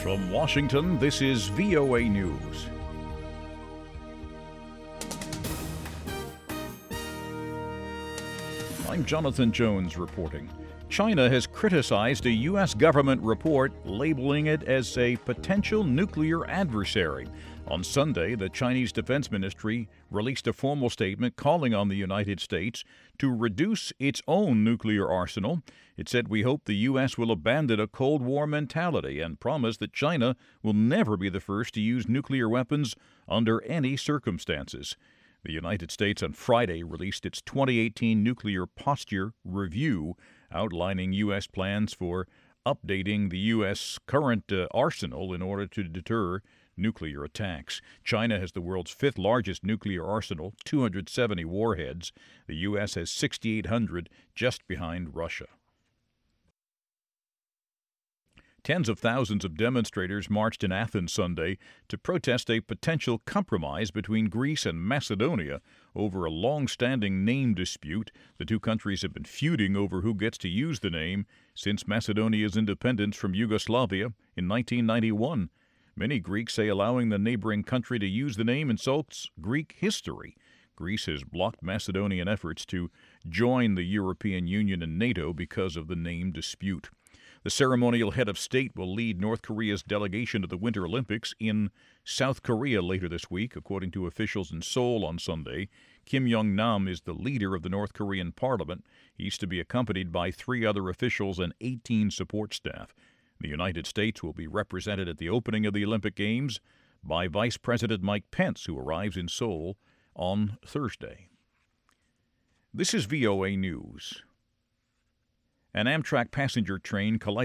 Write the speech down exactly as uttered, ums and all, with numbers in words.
From Washington, this is V O A News. I'm Jonathan Jones reporting. China has criticized a U S government report labeling it as a potential nuclear adversary. On Sunday, the Chinese Defense Ministry released a formal statement calling on the United States to reduce its own nuclear arsenal. It said, "We hope the U S will abandon a Cold War mentality and promise that China will never be the first to use nuclear weapons under any circumstances." The United States on Friday released its twenty eighteen Nuclear Posture Review, outlining U S plans for updating the U S current uh, arsenal in order to deter nuclear attacks. China has the world's fifth largest nuclear arsenal, two hundred seventy warheads. The U S has sixty-eight hundred, just behind Russia. Tens of thousands of demonstrators marched in Athens Sunday to protest a potential compromise between Greece and Macedonia over a long-standing name dispute. The two countries have been feuding over who gets to use the name since Macedonia's independence from Yugoslavia in nineteen ninety-one. Many Greeks say allowing the neighboring country to use the name insults Greek history. Greece has blocked Macedonian efforts to join the European Union and NATO because of the name dispute. The ceremonial head of state will lead North Korea's delegation to the Winter Olympics in South Korea later this week, according to officials in Seoul on Sunday. Kim Jong-nam is the leader of the North Korean parliament. He's to be accompanied by three other officials and eighteen support staff. The United States will be represented at the opening of the Olympic Games by Vice President Mike Pence, who arrives in Seoul on Thursday. This is V O A News. An Amtrak passenger train collided